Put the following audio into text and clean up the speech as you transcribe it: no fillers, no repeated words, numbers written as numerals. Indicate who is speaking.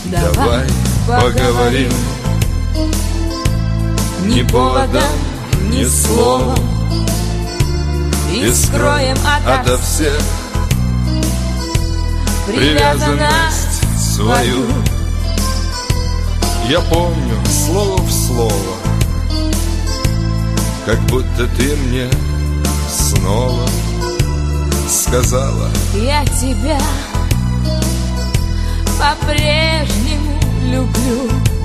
Speaker 1: Давай поговорим. Ни поводом, ни словом. И скроем ото всех привязанность свою. Я помню слово в слово, как будто ты мне снова сказала:
Speaker 2: я тебя по-прежнему люблю.